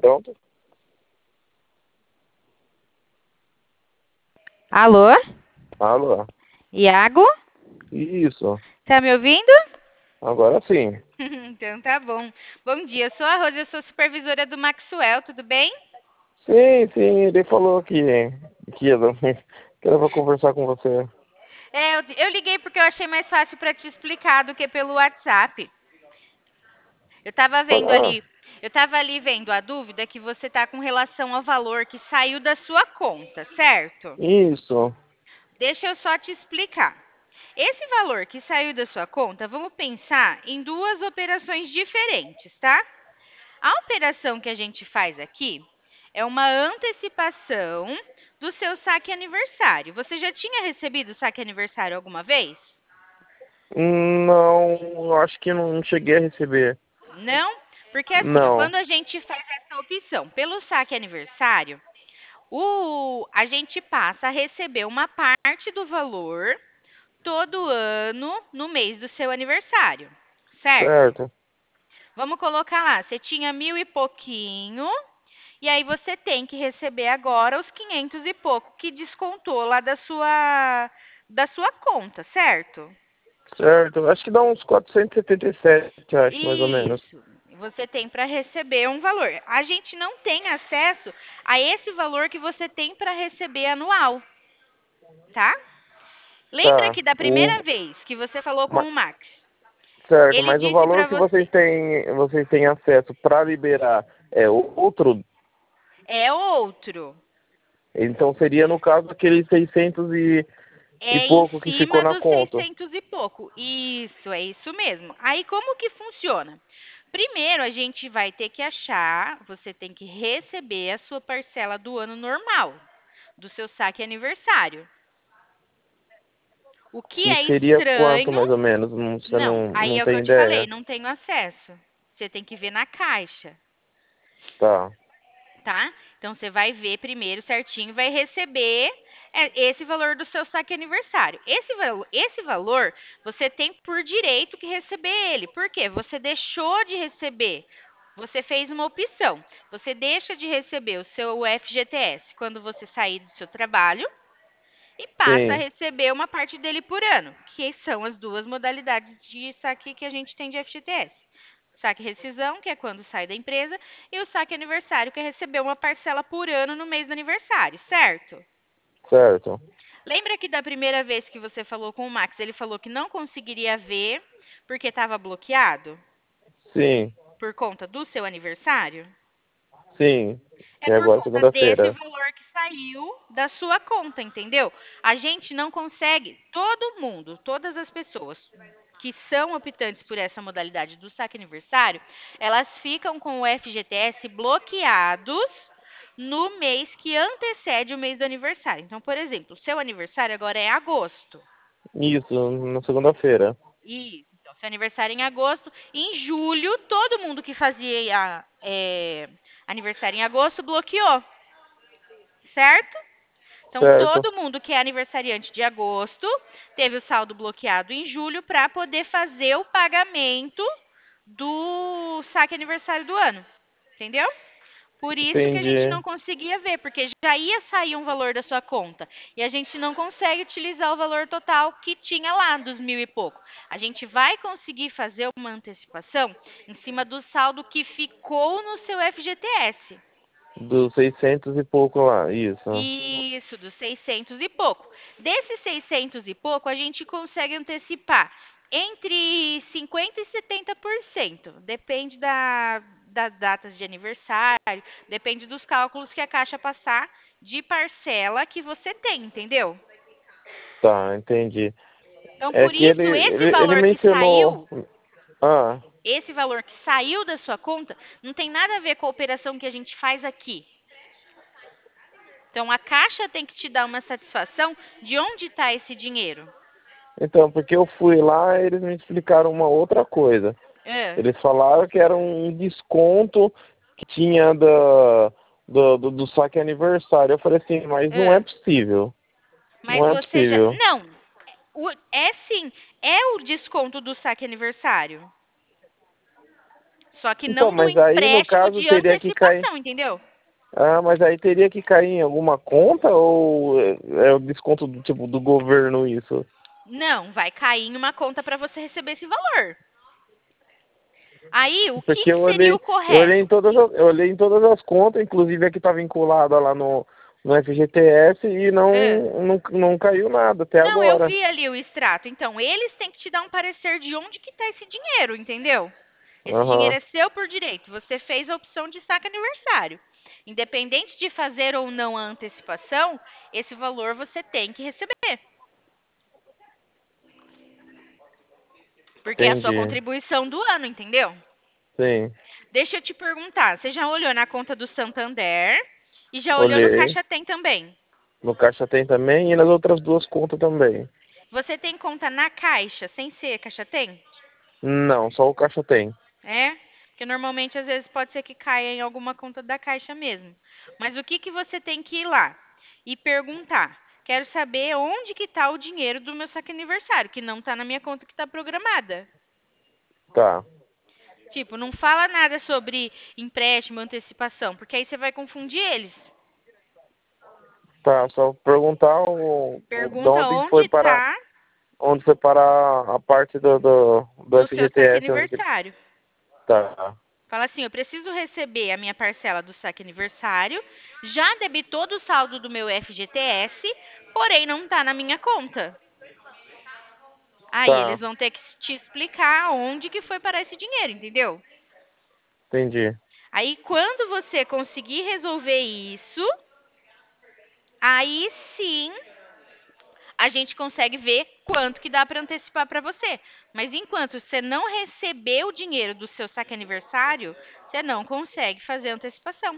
Pronto? Alô? Alô? Iago? Isso. Tá me ouvindo? Agora sim. Então tá bom. Bom dia, eu sou a Rosa, eu sou supervisora do Maxwell, tudo bem? Sim, ele falou que ia, que era pra conversar com você. Eu liguei porque eu achei mais fácil para te explicar do que pelo WhatsApp. Eu tava vendo Ah, ali, eu tava ali vendo a dúvida que você tá com relação ao valor que saiu da sua conta, certo? isso. Deixa eu só te explicar. Esse valor que saiu da sua conta, vamos pensar em duas operações diferentes, tá? A operação que a gente faz aqui é uma antecipação do seu saque aniversário. Você já tinha recebido o saque aniversário alguma vez? Não, eu acho que não cheguei a receber. Não? Porque assim, ó, Não. quando a gente faz essa opção pelo saque aniversário, a gente passa a receber uma parte do valor todo ano no mês do seu aniversário, certo? Certo. Vamos colocar lá, você tinha 1.000 e pouquinho. E aí você tem que receber agora os 500 e pouco que descontou lá da sua conta, certo? Certo. Acho que dá uns 477, acho, mais ou menos. Isso. Você tem para receber um valor. A gente não tem acesso a esse valor que você tem para receber anual, tá? Lembra Tá. que da primeira vez que você falou com Ma- o Max, certo, ele mas o disse valor para que você, vocês têm acesso para liberar é outro. é outro. Então seria no caso aquele 600 e É em pouco que ficou cima na dos conta. 600 e pouco. Isso, é isso mesmo. Aí como que funciona? Primeiro, a gente vai ter que achar, você tem que receber a sua parcela do ano normal, do seu saque aniversário. O que Que é seria quanto estranho, mais ou menos? Você não, aí não é o que eu tem te falei, ideia? não tenho acesso. Você tem que ver na caixa, Tá, tá? Então você vai ver primeiro certinho, vai receber esse valor do seu saque aniversário. Esse valor você tem por direito que receber ele. Por quê? Você deixou de receber. Você fez uma opção. Você deixa de receber o seu FGTS quando você sair do seu trabalho e passa a sim, receber uma parte dele por ano, que são as duas modalidades de saque que a gente tem de FGTS. Saque rescisão, que é quando sai da empresa, e o saque aniversário, que é receber uma parcela por ano no mês do aniversário, certo? certo. Lembra que da primeira vez que você falou com o Max, ele falou que não conseguiria ver porque estava bloqueado Sim, por conta do seu aniversário? sim. É Que é por agora conta desse segunda-feira. valor que saiu da sua conta, entendeu? A gente não consegue, todo mundo, todas as pessoas que são optantes por essa modalidade do saque aniversário, elas ficam com o FGTS bloqueados no mês que antecede o mês do aniversário. Então, por exemplo, o seu aniversário agora é agosto. Isso, na segunda-feira. Isso. Então, seu aniversário é em agosto. Em julho, todo mundo que fazia aniversário em agosto bloqueou, certo? Então, Certo. todo mundo que é aniversariante de agosto teve o saldo bloqueado em julho para poder fazer o pagamento do saque aniversário do ano. Entendeu? Por isso que a gente Entendi. não conseguia ver, porque já ia sair um valor da sua conta. E a gente não consegue utilizar o valor total que tinha lá, dos 1.000 e pouco. A gente vai conseguir fazer uma antecipação em cima do saldo que ficou no seu FGTS. Dos 600 e pouco lá, isso. Isso, dos 600 e pouco. Desses 600 e pouco, a gente consegue antecipar entre 50% e 70%. Depende das datas de aniversário, depende dos cálculos que a Caixa passar de parcela que você tem, entendeu? Tá, entendi. Então, É por que isso, ele mencionou. Ah, esse valor que saiu da sua conta, não tem nada a ver com a operação que a gente faz aqui. Então, a Caixa tem que te dar uma satisfação de onde está esse dinheiro. então, porque eu fui lá, eles me explicaram uma outra coisa. É. Eles falaram que era um desconto que tinha do saque aniversário. Eu falei assim, mas não é É. possível. Mas Não é você já. possível. Não, é sim, é o desconto do saque aniversário. Só que Então, não do mas aí no empréstimo caso de teria que cair. antecipação, entendeu? Ah, mas aí teria que cair em alguma conta ou é o desconto do tipo do governo isso? Não, vai cair em uma conta para você receber esse valor. Aí, o que Porque que seria o eu olhei em correto? eu olhei em todas as contas, inclusive a que está vinculada lá no FGTS e É. não caiu nada até Não, eu agora. vi ali o extrato. Então, eles têm que te dar um parecer de onde que está esse dinheiro, entendeu? Esse dinheiro Aham, é seu por direito. Você fez a opção de saque aniversário. Independente de fazer ou não a antecipação, esse valor você tem que receber. Porque é a sua entendi. contribuição do ano, entendeu? Sim, Deixa eu te perguntar, você já olhou na conta do Santander e já olhou no olhei. Caixa Tem também? No Caixa tem também e nas outras duas contas também. Você tem conta na Caixa, sem ser Caixa Tem? Não, só o Caixa tem. É? Porque normalmente às vezes pode ser que caia em alguma conta da Caixa mesmo. Mas o que que você tem que ir lá e perguntar? Quero saber onde que está o dinheiro do meu saque aniversário, que não está na minha conta que está programada. Tá, Tipo, não fala nada sobre empréstimo, antecipação, porque aí você vai confundir eles. tá. Só perguntar de Pergunta onde foi onde foi parar a parte do do seu saque FGTS, onde que aniversário. tá. Fala assim, eu preciso receber a minha parcela do saque aniversário, já debitou do saldo do meu FGTS, porém não está na minha conta. Aí eles Tá, vão ter que te explicar onde que foi parar esse dinheiro, entendeu? entendi. Aí quando você conseguir resolver isso, aí sim a gente consegue ver quanto que dá para antecipar para você. Mas enquanto você não receber o dinheiro do seu saque aniversário, você não consegue fazer antecipação.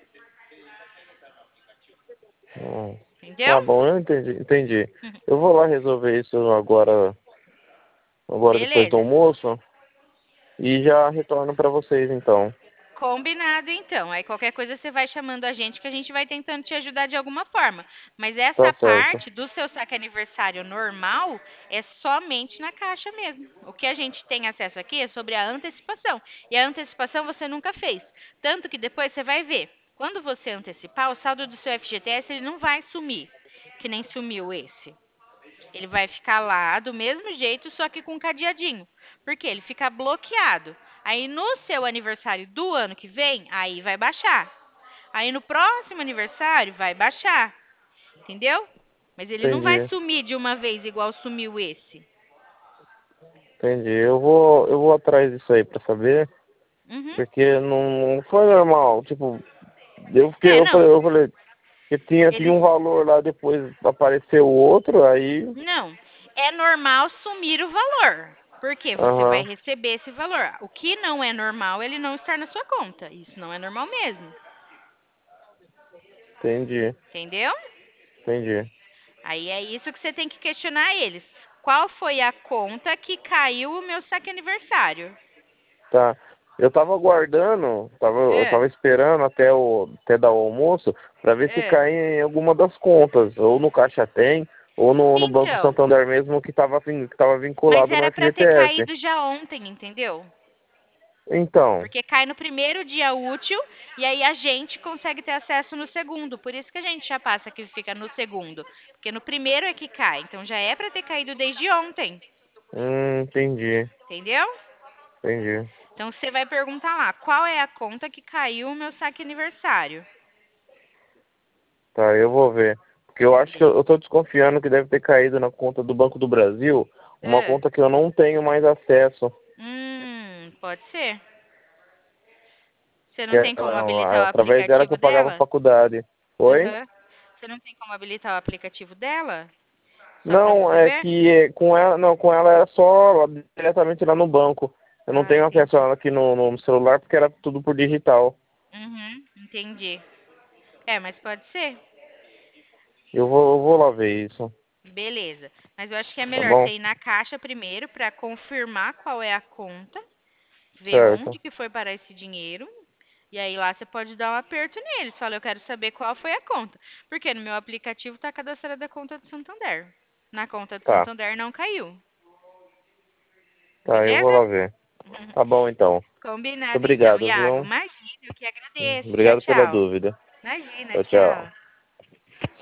Hum. Entendeu? Tá bom, eu entendi. Uhum. Eu vou lá resolver isso agora depois do Beleza. almoço e já retorno para vocês então. Combinado, então. Aí qualquer coisa você vai chamando a gente que a gente vai tentando te ajudar de alguma forma. Mas Tá essa certo. parte do seu saque aniversário normal é somente na Caixa mesmo. O que a gente tem acesso aqui é sobre a antecipação. E a antecipação você nunca fez. Tanto que depois você vai ver. Quando você antecipar, o saldo do seu FGTS ele não vai sumir, que nem sumiu esse. Ele vai ficar lá do mesmo jeito, só que com um cadeadinho. Porque ele fica bloqueado. Aí no seu aniversário do ano que vem, aí vai baixar. Aí no próximo aniversário vai baixar, entendeu? Mas ele não vai Entendi, sumir de uma vez igual sumiu esse. entendi. Eu vou atrás disso aí para saber, Uhum. porque não foi normal. Tipo, É, não. eu falei que tinha Eles um valor lá, depois apareceu outro, aí. não. É normal sumir o valor. Porque você vai Aham, receber esse valor. O que não é normal, ele não estar na sua conta. Isso não é normal mesmo. entendi, Entendeu? entendi. Aí é isso que você tem que questionar eles. Qual foi a conta que caiu o meu saque aniversário? Tá. Eu tava aguardando, eu É, tava esperando até dar o almoço para ver se é. cai em alguma das contas, ou no Caixa Tem, ou no Banco Então, Santander mesmo que tava mas vinculado no era para ter FGTS. caído já ontem, entendeu? Então, Porque cai no primeiro dia útil e aí a gente consegue ter acesso no segundo. Por isso que a gente já passa que fica no segundo. Porque no primeiro é que cai. Então já é para ter caído desde ontem. entendi, Entendeu? entendi. Então você vai perguntar lá, qual é a conta que caiu o meu saque aniversário? Tá, eu vou ver. Porque eu acho que Beleza. eu tô desconfiando que deve ter caído na conta do Banco do Brasil, uma É. conta que eu não tenho mais acesso. Pode ser. Você Que não tem como habilitar o através dela que aplicativo eu pagava dela? faculdade. Oi? Aham. Você não tem como habilitar o aplicativo dela? Só pra Não, você é ver? que com ela, não, com ela era só diretamente lá no banco. Eu não Ah, tenho acesso a entendi. ela aqui no celular porque era tudo por digital. Uhum, entendi. É, mas pode ser. Eu vou lá ver isso, Beleza. Mas eu acho que é tá melhor bom? você ir na caixa primeiro pra confirmar qual é a conta, ver Certo. onde que foi parar esse dinheiro. E aí lá você pode dar um aperto neles. Fala, eu quero saber qual foi a conta. Porque no meu aplicativo tá cadastrada a conta do Santander. Na conta do Tá, Santander não caiu. tá, eu vou Beleza? lá ver. Tá bom então. Combinado, então, obrigado, Iago. viu? Imagina, eu que agradeço. Tchau, Obrigado pela tchau. dúvida. Imagina, Tchau, tchau. tchau.